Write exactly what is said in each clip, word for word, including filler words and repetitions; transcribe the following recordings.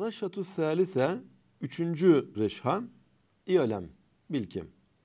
Er-reşhatü thâlithe, üçüncü reşha, İ'lem, bil ki.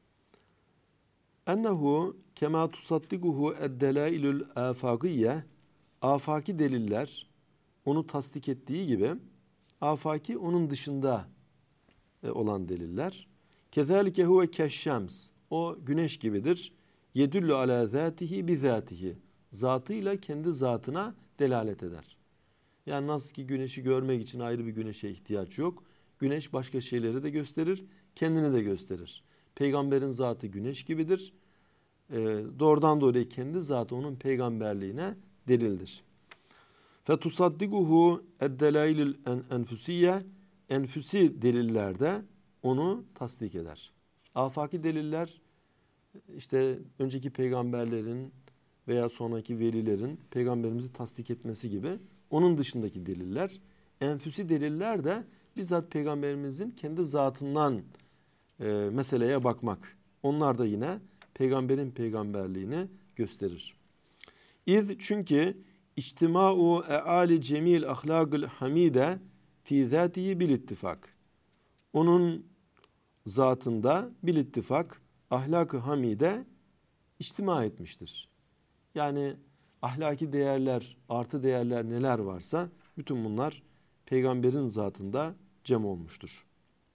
Ennehu kema tusaddikuhu ed-delâilül âfâkiyye, afaki deliller onu tasdik ettiği gibi, afaki onun dışında olan deliller. Kezalike huve keşşems, o güneş gibidir. Yedullu ala zâtihi bi zâtihi, zatıyla kendi zatına delalet eder. Yani nasıl ki güneşi görmek için ayrı bir güneşe ihtiyaç yok. Güneş başka şeyleri de gösterir, kendini de gösterir. Peygamberin zatı güneş gibidir. Ee, doğrudan doğruya kendi zatı onun peygamberliğine delildir. Fetusaddikuhu ed-delailül enfusiyye, enfüsi delillerde onu tasdik eder. Afaki deliller işte önceki peygamberlerin veya sonraki velilerin peygamberimizi tasdik etmesi gibi, onun dışındaki deliller. Enfüsi deliller de bizzat peygamberimizin kendi zatından e, meseleye bakmak. Onlar da yine peygamberin peygamberliğini gösterir. İz, çünkü İçtima'u e'ali cemil ahlakül hamide fi zatihi bil ittifak. Onun zatında bil ittifak ahlak-ı hamide içtima etmiştir. Yani ahlaki değerler, artı değerler neler varsa bütün bunlar peygamberin zatında cem olmuştur.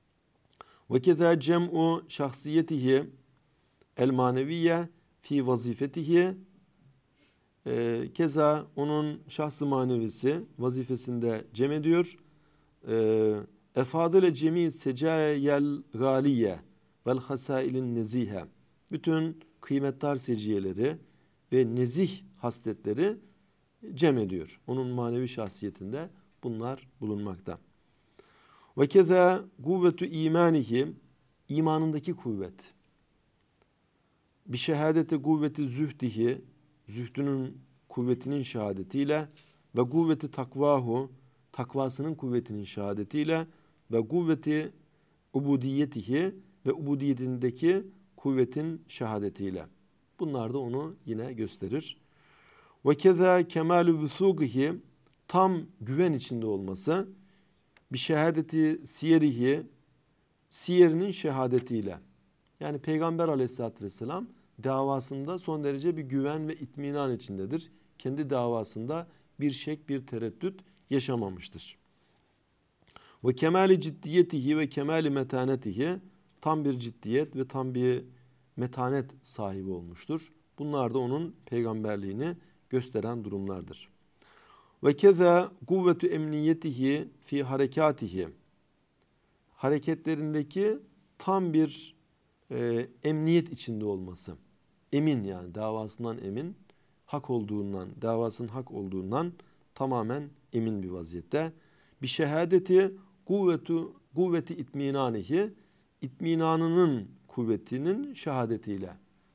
Ve keza cem'u şahsiyetihi el maneviyye fi vazifetihi, e, keza onun şahs-ı manevisi vazifesinde cem ediyor. Efadile cemi secayel galiye vel hasailin nezihe, bütün kıymetdar seciyeleri ve nezih hasletleri cem ediyor. Onun manevi şahsiyetinde bunlar bulunmakta. Ve keza kuvvetu imanihi, imanındaki kuvvet. Bir şehadete kuvveti zühdihi, zühdünün kuvvetinin şehadetiyle ve kuvveti takvahu, takvasının kuvvetinin şehadetiyle ve kuvveti ubudiyetihi ve ubudiyetindeki kuvvetin şehadetiyle. Bunlar da onu yine gösterir. Ve keza kemalü vüsugihi, tam güven içinde olması, bir şehadeti siyerihi, siyerinin şehadetiyle. Yani Peygamber Aleyhisselatü Vesselam davasında son derece bir güven ve itminan içindedir. Kendi davasında bir şek, bir tereddüt yaşamamıştır. Ve kemali ciddiyetihi ve kemali metanetihi, tam bir ciddiyet ve tam bir metanet sahibi olmuştur. Bunlar da onun peygamberliğini gösteren durumlardır. Ve keza kuvvetu emniyetihi fi harekatihi, hareketlerindeki tam bir e, emniyet içinde olması. Emin, yani davasından emin, hak olduğundan, davasının hak olduğundan tamamen emin bir vaziyette. Bir şehadeti kuvvetu kuvveti itminanihi, itminanının kuvvetinin şehadetiyle.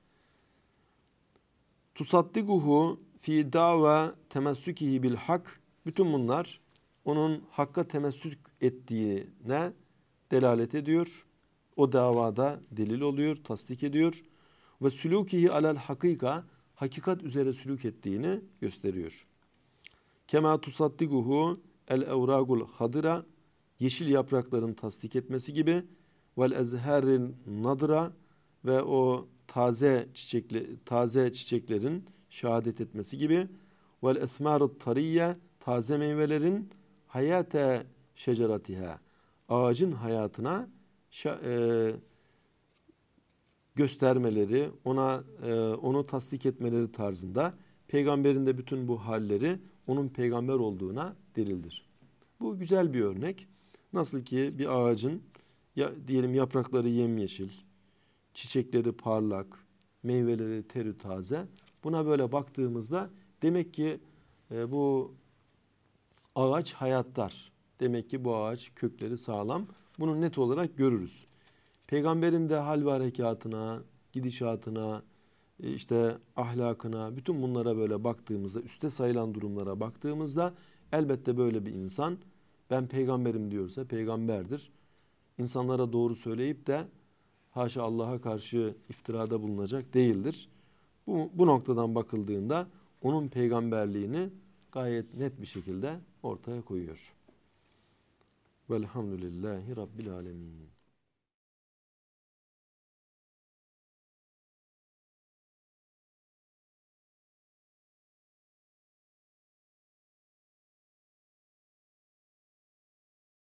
Tusaddikuhu fi dava temessükihi bil hak, bütün bunlar onun hakka temessük ettiğine delalet ediyor. O davada delil oluyor, tasdik ediyor. Ve sülûkihi alel hakika, hakikat üzere sülük ettiğini gösteriyor. Kema tusaddikuhu el evragul hadira, yeşil yaprakların tasdik etmesi gibi, vel ezherin nadra, ve o taze çiçekli taze çiçeklerin şehadet etmesi gibi, vel esmarut tariye, taze meyvelerin hayate şeceratiha, ağacın hayatına e, göstermeleri, ona e, onu tasdik etmeleri tarzında peygamberin de bütün bu halleri onun peygamber olduğuna delildir. Bu güzel bir örnek. Nasıl ki bir ağacın ya, diyelim yaprakları yemyeşil, çiçekleri parlak, meyveleri terü taze. Buna böyle baktığımızda demek ki e, bu ağaç hayattar. Demek ki bu ağaç kökleri sağlam. Bunu net olarak görürüz. Peygamberin de hal ve harekatına, gidişatına, işte ahlakına, bütün bunlara böyle baktığımızda, üste sayılan durumlara baktığımızda elbette böyle bir insan, ben peygamberim diyorsa peygamberdir. İnsanlara doğru söyleyip de haşa Allah'a karşı iftirada bulunacak değildir. Bu, bu noktadan bakıldığında onun peygamberliğini gayet net bir şekilde ortaya koyuyor. Velhamdülillahi Rabbil alemin.